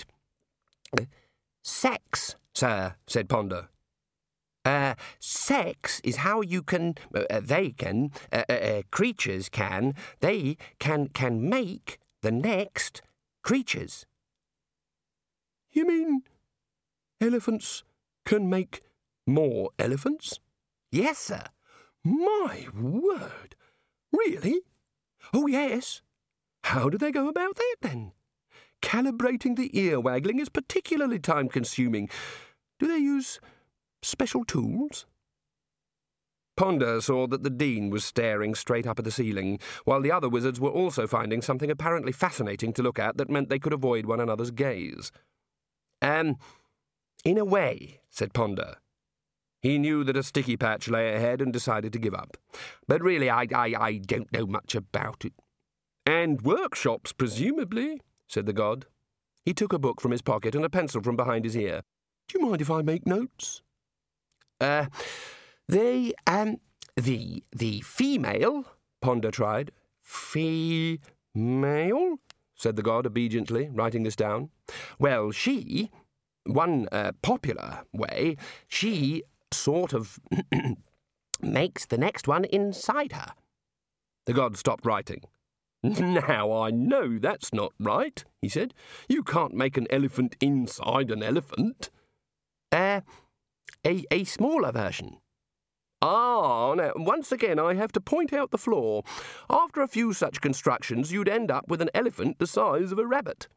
sex, sir," said Ponder. Uh, sex is how you can, uh, they can, uh, uh, creatures can, they can, can make the next creatures." "You mean elephants can make more elephants?" "Yes, sir." "My word! Really?" "Oh, yes." "How do they go about that, then? Calibrating the ear-waggling is particularly time-consuming. Do they use special tools?" Ponder saw that the Dean was staring straight up at the ceiling, while the other wizards were also finding something apparently fascinating to look at that meant they could avoid one another's gaze. Um, in a way," said Ponder. He knew that a sticky patch lay ahead and decided to give up. "But really, I, I, I don't know much about it." "And workshops, presumably," said the god. He took a book from his pocket and a pencil from behind his ear. "Do you mind if I make notes?" Uh, they, um, the, the female," Ponder tried. "Female?" said the god obediently, writing this down. "Well, she, one uh, popular way, she sort of makes the next one inside her. The god stopped writing. Now, I know that's not right, he said. You can't make an elephant inside an elephant. Uh, a, a smaller version. Ah, now, once again I have to point out the flaw. After a few such constructions, you'd end up with an elephant the size of a rabbit.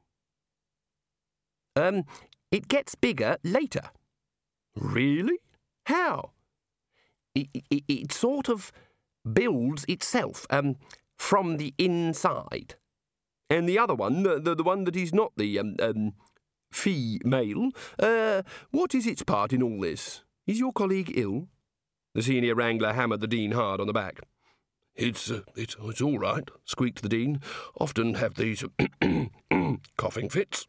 Um, it gets bigger later. Really? How? It, it, it sort of builds itself, um, from the inside. And the other one, the, the, the one that is not the, um, um, female, uh, what is its part in all this? Is your colleague ill? The senior wrangler hammered the Dean hard on the back. It's, uh, it's, it's all right, squeaked the Dean. Often have these coughing fits.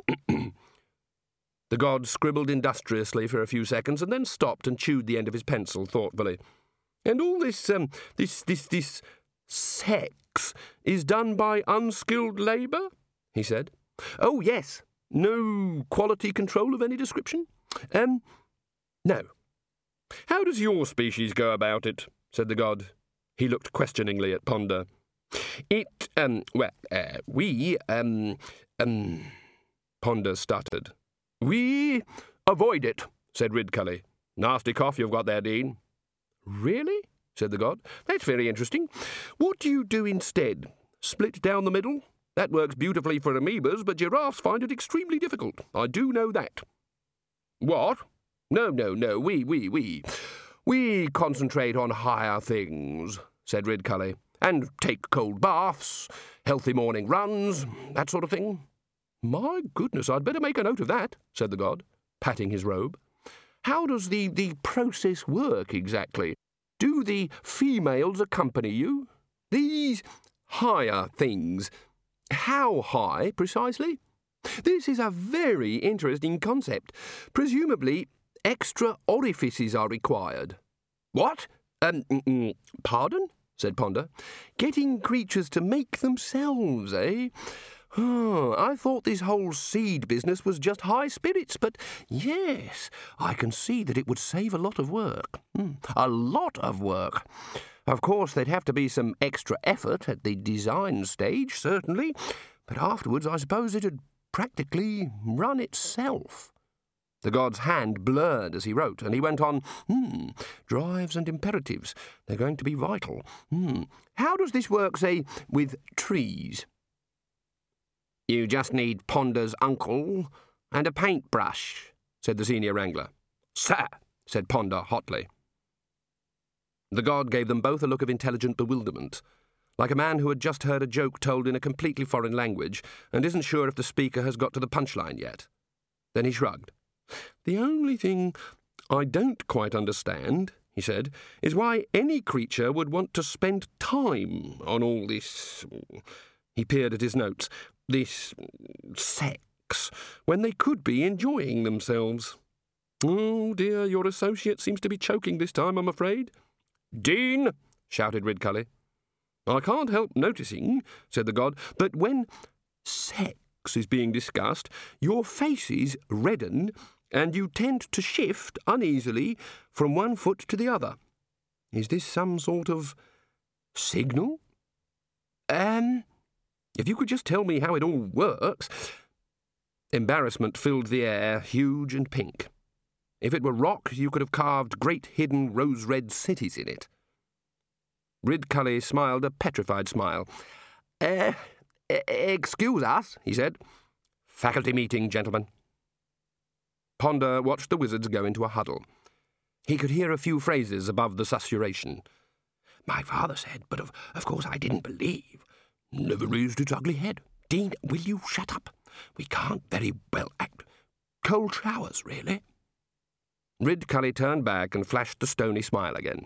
The god scribbled industriously for a few seconds and then stopped and chewed the end of his pencil thoughtfully. And all this, um, this, this, this sex is done by unskilled labour? He said. Oh, yes. No quality control of any description? Um, no. How does your species go about it? Said the god. He looked questioningly at Ponder. It, um, well, uh, we, um, um, Ponder stuttered. We avoid it, said Ridcully. Nasty cough you've got there, Dean. Really? Said the god. That's very interesting. What do you do instead? Split down the middle? That works beautifully for amoebas, but giraffes find it extremely difficult. I do know that. What? No, no, no, we, we, we. We concentrate on higher things, said Ridcully, and take cold baths, healthy morning runs, that sort of thing. My goodness, I'd better make a note of that, said the god, patting his robe. How does the, the process work exactly? Do the females accompany you? These higher things. How high, precisely? This is a very interesting concept. Presumably, extra orifices are required. What? Um, mm, pardon? Said Ponder. Getting creatures to make themselves, eh? Oh, I thought this whole seed business was just high spirits, but yes, I can see that it would save a lot of work. Mm, a lot of work. Of course, there'd have to be some extra effort at the design stage, certainly, but afterwards I suppose it'd practically run itself. The god's hand blurred as he wrote, and he went on, hmm, drives and imperatives. They're going to be vital. Hmm. How does this work, say, with trees? You just need Ponder's uncle and a paintbrush, said the senior wrangler. Sir, said Ponder hotly. The god gave them both a look of intelligent bewilderment, like a man who had just heard a joke told in a completely foreign language and isn't sure if the speaker has got to the punchline yet. Then he shrugged. The only thing I don't quite understand, he said, is why any creature would want to spend time on all this... He peered at his notes. This sex, when they could be enjoying themselves. Oh, dear, your associate seems to be choking this time, I'm afraid. Dean, shouted Ridcully. I can't help noticing, said the god, that when sex is being discussed, your faces redden and you tend to shift uneasily from one foot to the other. Is this some sort of signal? Um... If you could just tell me how it all works... Embarrassment filled the air, huge and pink. If it were rock, you could have carved great hidden rose-red cities in it. Ridcully smiled a petrified smile. Uh, excuse us, he said. Faculty meeting, gentlemen. Ponder watched the wizards go into a huddle. He could hear a few phrases above the susurration. My father said, but of, of course I didn't believe. Never raised its ugly head. Dean, will you shut up? We can't very well act. Cold showers, really. Ridcully turned back and flashed the stony smile again.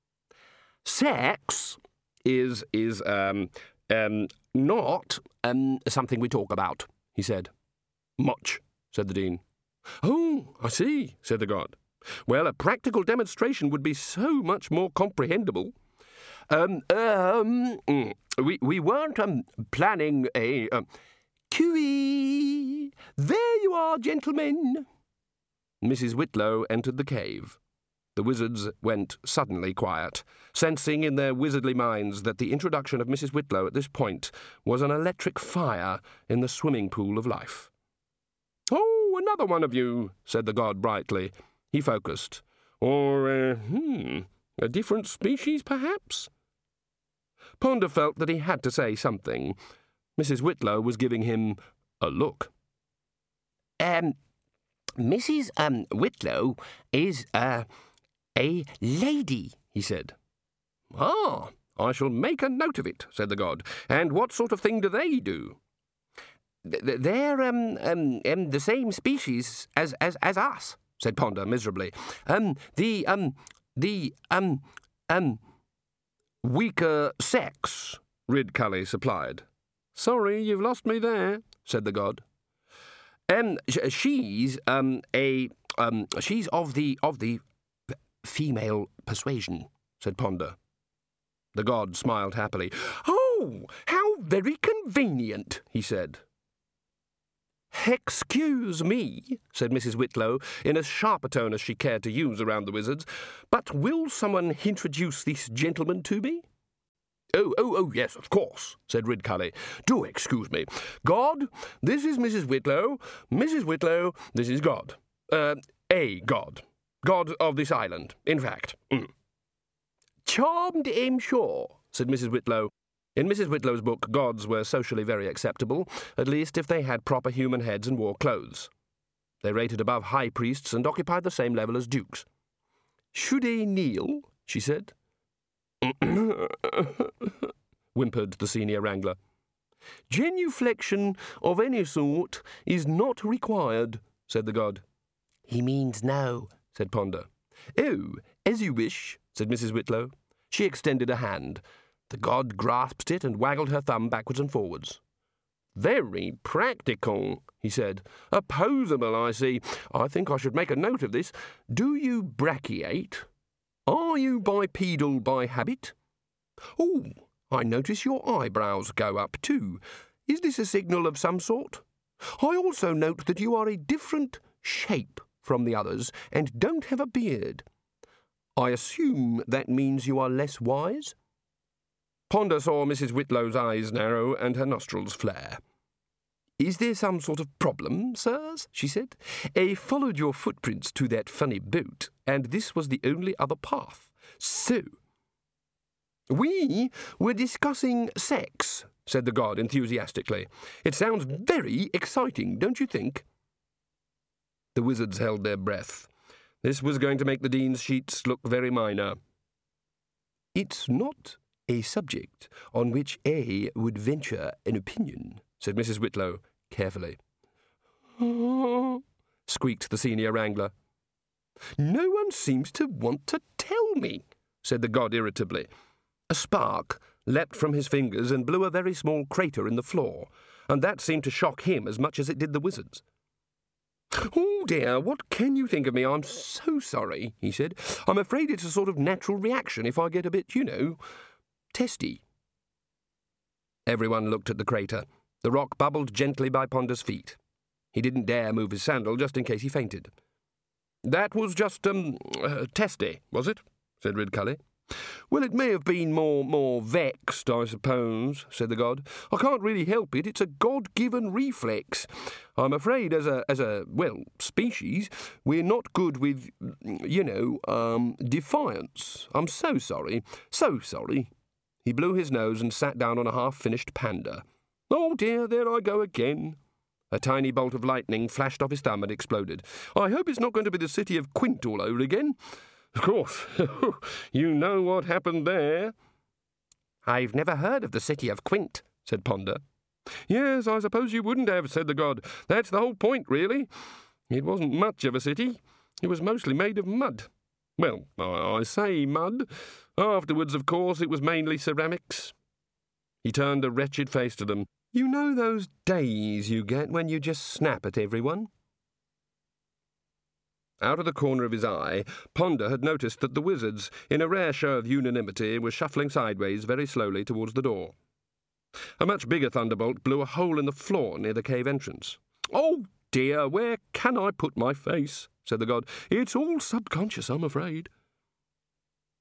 Sex is, is, um, um, not, um, something we talk about, he said. Much, said the Dean. Oh, I see, said the god. Well, a practical demonstration would be so much more comprehensible. Um, um, we, we weren't, um, planning a, um, Cui! There you are, gentlemen! Missus Whitlow entered the cave. The wizards went suddenly quiet, sensing in their wizardly minds that the introduction of Missus Whitlow at this point was an electric fire in the swimming pool of life. "Oh, another one of you," said the god brightly. He focused. "Or, uh, hmm, a different species, perhaps?" Ponder felt that he had to say something. Missus Whitlow was giving him a look. Um, Missus Um, Whitlow is, uh, a lady, he said. "Ah, I shall make a note of it," said the god. "And what sort of thing do they do?" "They're, um, um, um, the same species as, as, as us," said Ponder miserably. Um, the, um, the, um, um... "Weaker sex," Ridcully supplied. "Sorry, you've lost me there," said the god. Um, sh- she's, um, a, um, she's of the, of the female persuasion," said Ponder. The god smiled happily. "Oh, how very convenient," he said. "Excuse me," said Missus Whitlow, in as sharp a tone as she cared to use around the wizards, "but will someone introduce this gentleman to me?" "Oh, oh, oh, yes, of course," said Ridcully. "Do excuse me. God, this is Missus Whitlow. Missus Whitlow, this is God. Uh, a god. God of this island, in fact." Mm. "Charmed, I'm sure," said Missus Whitlow. In Missus Whitlow's book, gods were socially very acceptable, at least if they had proper human heads and wore clothes. They rated above high priests and occupied the same level as dukes. "Should I kneel?" she said. whimpered the senior wrangler. "Genuflection of any sort is not required," said the god. "He means no," said Ponder. "Oh, as you wish," said Missus Whitlow. She extended a hand. The god grasped it and waggled her thumb backwards and forwards. "Very practical," he said. "Opposable, I see. I think I should make a note of this. Do you brachiate? Are you bipedal by habit? Oh, I notice your eyebrows go up too. Is this a signal of some sort? I also note that you are a different shape from the others and don't have a beard. I assume that means you are less wise?" Ponder saw Missus Whitlow's eyes narrow and her nostrils flare. "Is there some sort of problem, sirs?" she said. "I followed your footprints to that funny boat, and this was the only other path. So—" "We were discussing sex," said the god enthusiastically. "It sounds very exciting, don't you think?" The wizards held their breath. This was going to make the dean's sheets look very minor. "It's not a subject on which I would venture an opinion," said Missus Whitlow carefully. "Oh," squeaked the senior wrangler. "No one seems to want to tell me," said the god irritably. A spark leapt from his fingers and blew a very small crater in the floor, and that seemed to shock him as much as it did the wizards. "Oh dear, what can you think of me? I'm so sorry," he said. "I'm afraid it's a sort of natural reaction if I get a bit, you know, testy." Everyone looked at the crater. The rock bubbled gently by Ponder's feet. He didn't dare move his sandal just in case he fainted. "That was just, um, uh, testy, was it?" said Ridcully. "Well, it may have been more, more vexed, I suppose," said the god. "I can't really help it. It's a God-given reflex. I'm afraid as a, as a, well, species, we're not good with, you know, um, defiance. I'm so sorry, so sorry." He blew his nose and sat down on a half-finished panda. "Oh dear, there I go again." A tiny bolt of lightning flashed off his thumb and exploded. "I hope it's not going to be the city of Quint all over again. Of course, you know what happened there." "I've never heard of the city of Quint," said Ponder. "Yes, I suppose you wouldn't have," said the god. "That's the whole point, really. It wasn't much of a city. It was mostly made of mud. Well, I, I say mud. Afterwards, of course, it was mainly ceramics." He turned a wretched face to them. "You know those days you get when you just snap at everyone?" Out of the corner of his eye, Ponder had noticed that the wizards, in a rare show of unanimity, were shuffling sideways very slowly towards the door. A much bigger thunderbolt blew a hole in the floor near the cave entrance. "Oh dear, where can I put my face?" said the god. "It's all subconscious, I'm afraid."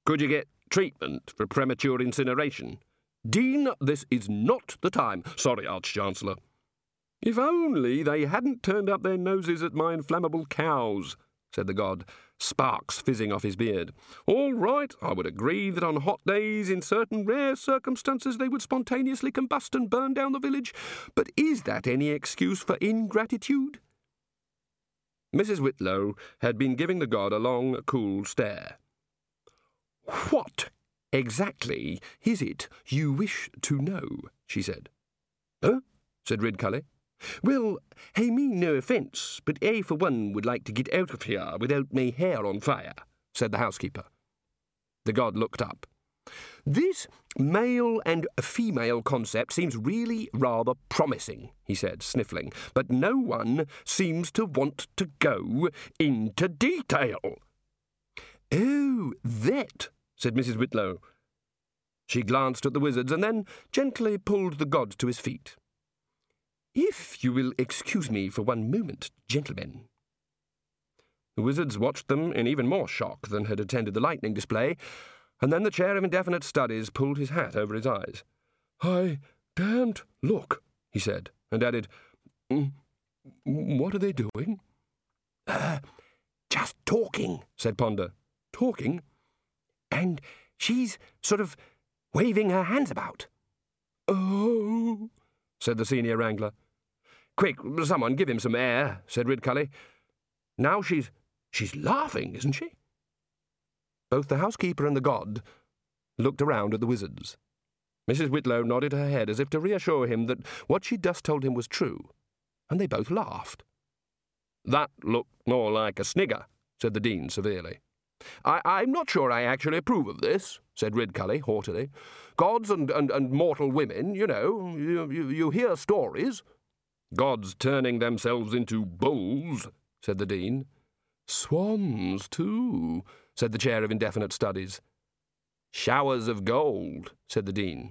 Could you get treatment for premature incineration? Dean, this is not the time. Sorry, Arch-Chancellor. If only they hadn't turned up their noses at my inflammable cows, said the god, sparks fizzing off his beard. All right, I would agree that on hot days, in certain rare circumstances, they would spontaneously combust and burn down the village. But is that any excuse for ingratitude? Missus Whitlow had been giving the god a long, cool stare. What exactly is it you wish to know? She said. Huh? Said Ridcully. Well, I mean no offence, but I for one would like to get out of here without my hair on fire, said the housekeeper. The god looked up. This male and female concept seems really rather promising, he said, sniffling, but no one seems to want to go into detail. Oh, that, said Missus Whitlow. She glanced at the wizards and then gently pulled the god to his feet. If you will excuse me for one moment, gentlemen. The wizards watched them in even more shock than had attended the lightning display, and then the chair of indefinite studies pulled his hat over his eyes. I daren't look, he said, and added, mm, what are they doing? Uh, just talking, said Ponder. Talking? And she's sort of waving her hands about. Oh, said the senior wrangler. Quick, someone give him some air, said Ridcully. Now she's she's laughing, isn't she? Both the housekeeper and the god looked around at the wizards. Missus Whitlow nodded her head as if to reassure him that what she'd just told him was true, and they both laughed. That looked more like a snigger, said the dean severely. I, I'm not sure I actually approve of this, said Ridcully haughtily. Gods and, and, and mortal women, you know, you, you, you hear stories. Gods turning themselves into bulls, said the dean. Swans, too, said the chair of indefinite studies. Showers of gold, said the dean.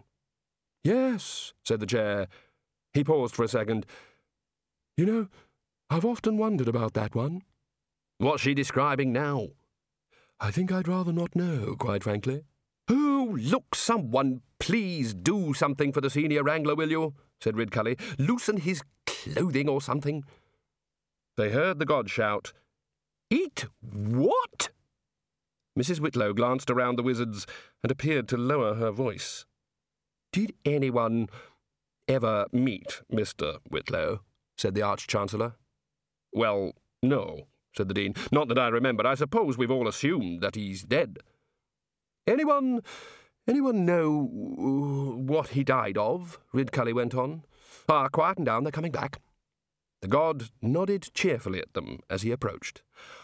Yes, said the chair. He paused for a second. You know, I've often wondered about that one. What's she describing now? I think I'd rather not know, quite frankly. Oh, look, someone, please do something for the senior wrangler, will you? Said Ridcully. Loosen his clothing or something. They heard the god shout, Eat what? Missus Whitlow glanced around the wizards and appeared to lower her voice. Did anyone ever meet Mister Whitlow? Said the Arch-Chancellor. Well, no, said the dean. Not that I remember. I suppose we've all assumed that he's dead. Anyone, anyone know what he died of? Ridcully went on. Ah, quieten down, they're coming back. The god nodded cheerfully at them as he approached.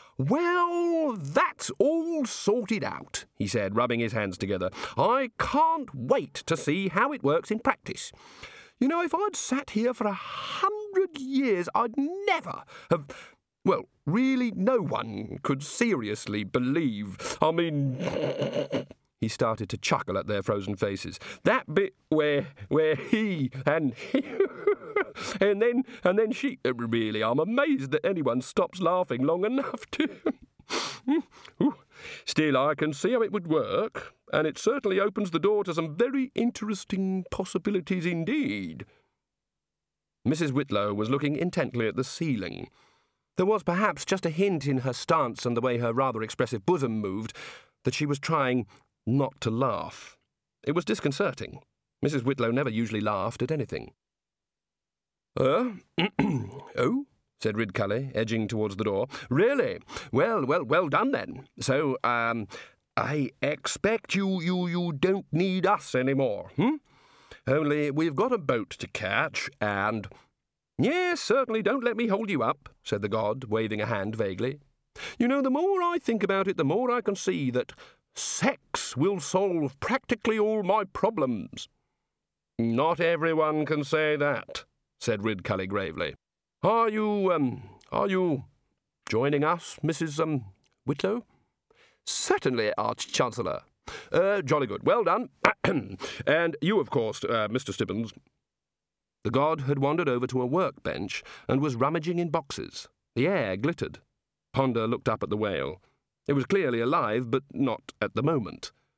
Well, that's all sorted out, he said, rubbing his hands together. I can't wait to see how it works in practice. You know, if I'd sat here for a hundred years, I'd never have... Well, really, no one could seriously believe... I mean... He started to chuckle at their frozen faces. That bit where where he and he... and then and then she... Really, I'm amazed that anyone stops laughing long enough to... Still, I can see how it would work, and it certainly opens the door to some very interesting possibilities indeed. Missus Whitlow was looking intently at the ceiling. There was perhaps just a hint in her stance and the way her rather expressive bosom moved that she was trying not to laugh. It was disconcerting. Missus Whitlow never usually laughed at anything. Uh, oh, said Ridcully, edging towards the door. Really? Well, well, well done then. So, um, I expect you, you, you don't need us anymore, hmm? Only we've got a boat to catch, and... Yes, certainly, don't let me hold you up, said the god, waving a hand vaguely. You know, the more I think about it, the more I can see that sex will solve practically all my problems. Not everyone can say that, said Ridcully gravely. Are you, um, are you joining us, Missus Um, Whitlow? Certainly, Arch-Chancellor. Uh, jolly good. Well done. And you, of course, uh, Mister Stibbons. The god had wandered over to a workbench and was rummaging in boxes. The air glittered. Ponder looked up at the whale. It was clearly alive, but not at the moment.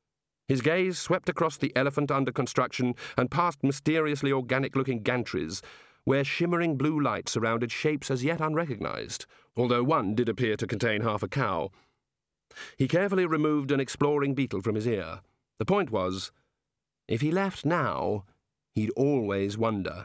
His gaze swept across the elephant under construction and past mysteriously organic-looking gantries, where shimmering blue light surrounded shapes as yet unrecognised, although one did appear to contain half a cow. He carefully removed an exploring beetle from his ear. The point was, if he left now, he'd always wonder.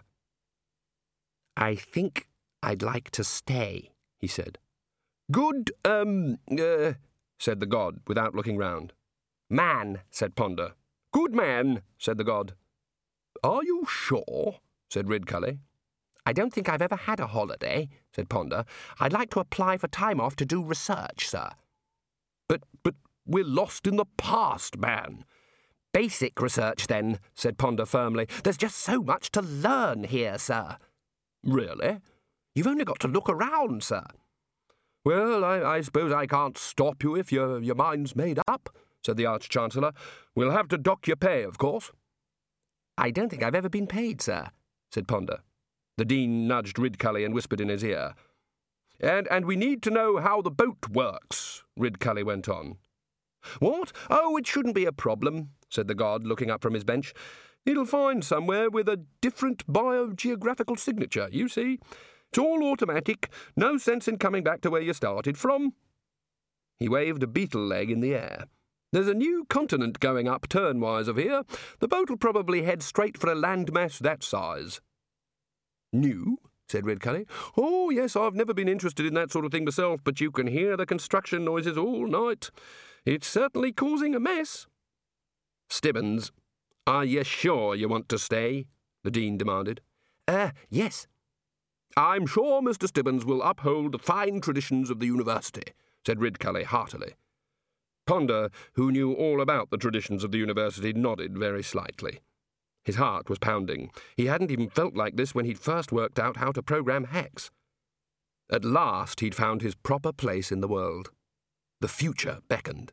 "I think I'd like to stay," he said. "Good, um, uh," said the god, without looking round. "Man," said Ponder. "Good man," said the god. "Are you sure?" said Ridcully. "I don't think I've ever had a holiday," said Ponder. "I'd like to apply for time off to do research, sir." But, but, we're lost in the past, man." "Basic research, then," said Ponder firmly. "There's just so much to learn here, sir." "Really? You've only got to look around, sir." "Well, I, I suppose I can't stop you if your, your mind's made up," said the Arch-Chancellor. "We'll have to dock your pay, of course." "I don't think I've ever been paid, sir," said Ponder. The Dean nudged Ridcully and whispered in his ear. And, and we need to know how the boat works," Ridcully went on. "What? Oh, it shouldn't be a problem," said the god, looking up from his bench. "It'll find somewhere with a different biogeographical signature, you see. It's all automatic, no sense in coming back to where you started from." He waved a beetle leg in the air. "There's a new continent going up turnwise of here. The boat'll probably head straight for a landmass that size." "New?" said Ridcully. "Oh, yes, I've never been interested in that sort of thing myself, but you can hear the construction noises all night. It's certainly causing a mess." "Stibbons, are you sure you want to stay?" the Dean demanded. Uh, yes." "I'm sure Mister Stibbons will uphold the fine traditions of the university," said Ridcully heartily. Ponder, who knew all about the traditions of the university, nodded very slightly. His heart was pounding. He hadn't even felt like this when he'd first worked out how to program hacks. At last he'd found his proper place in the world. The future beckoned.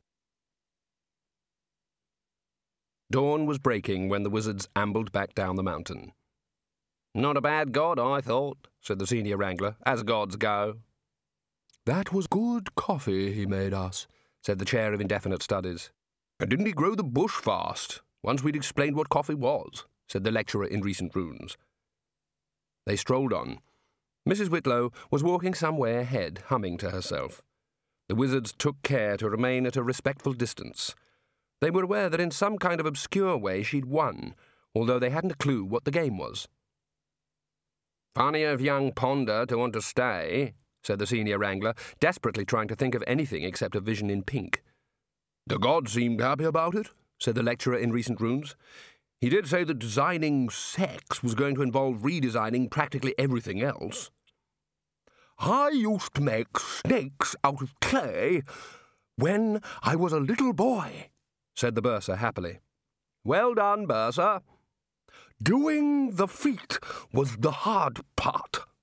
Dawn was breaking when the wizards ambled back down the mountain. "Not a bad god, I thought," said the senior wrangler, "as gods go." "That was good coffee he made us," said the chair of indefinite studies. "And didn't he grow the bush fast, once we'd explained what coffee was," said the lecturer in recent runes. They strolled on. Missus Whitlow was walking some way ahead, humming to herself. The wizards took care to remain at a respectful distance. They were aware that in some kind of obscure way she'd won, although they hadn't a clue what the game was. "Funny of young Ponder to want to stay," said the senior wrangler, desperately trying to think of anything except a vision in pink. "The god seemed happy about it," said the lecturer in recent runes. "He did say that designing sex was going to involve redesigning practically everything else." "I used to make snakes out of clay when I was a little boy," said the bursar happily. "Well done, bursar." "Doing the feat was the hard part,"